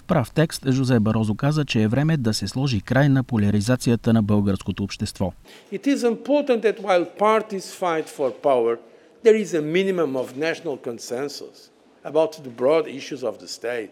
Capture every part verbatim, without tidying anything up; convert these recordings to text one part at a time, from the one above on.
прав текст Жозе Барозу каза, че е време да се сложи край на поляризацията на българското общество. It is important that while parties fight for power, there is a minimum of national consensus about the broad issues of the state.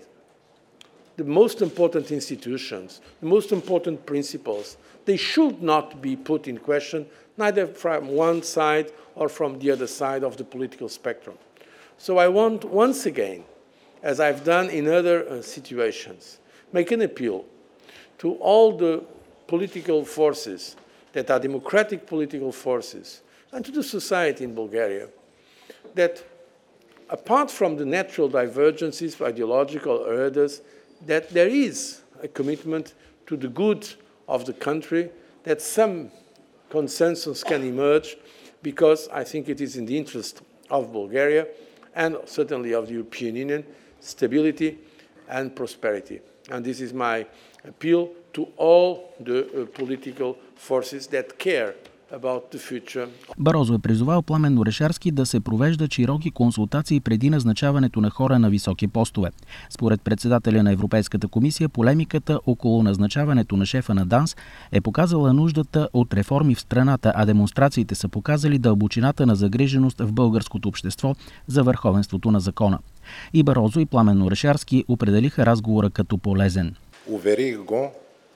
The most important institutions, the most important principles, they should not be put in question neither from one side or from the other side of the political spectrum. So I want once again, as I've done in other uh, situations, make an appeal to all the political forces that are democratic political forces and to the society in Bulgaria that apart from the natural divergences, ideological or others, that there is a commitment to the good of the country, that some consensus can emerge because I think it is in the interest of Bulgaria and certainly of the European Union, stability and prosperity. And this is my appeal to all the uh, political forces that care about the future. Барозу е призовал Пламен Орешарски да се провеждат широки консултации преди назначаването на хора на високи постове. Според председателя на Европейската комисия, полемиката около назначаването на шефа на ДАНС е показала нуждата от реформи в страната, а демонстрациите са показали дълбочината на загриженост в българското общество за върховенството на закона. И Барозу, и Пламен Орешарски определиха разговора като полезен. Уверих го,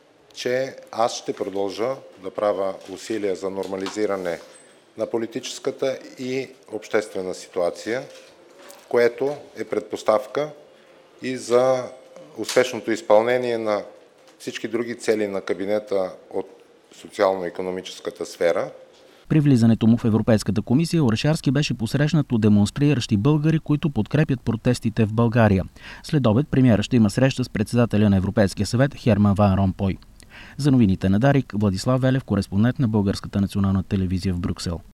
че аз ще продължа да правя усилия за нормализиране на политическата и обществена ситуация, което е предпоставка и за успешното изпълнение на всички други цели на кабинета от социално-икономическата сфера. При влизането му в Европейската комисия Орешарски беше посрещнат от демонстриращи българи, които подкрепят протестите в България. След обед премиерът ще има среща с председателя на Европейския съвет Херман Ван Ромпой. За новините на Дарик, Владислав Велев, кореспондент на Българската национална телевизия в Брюксел.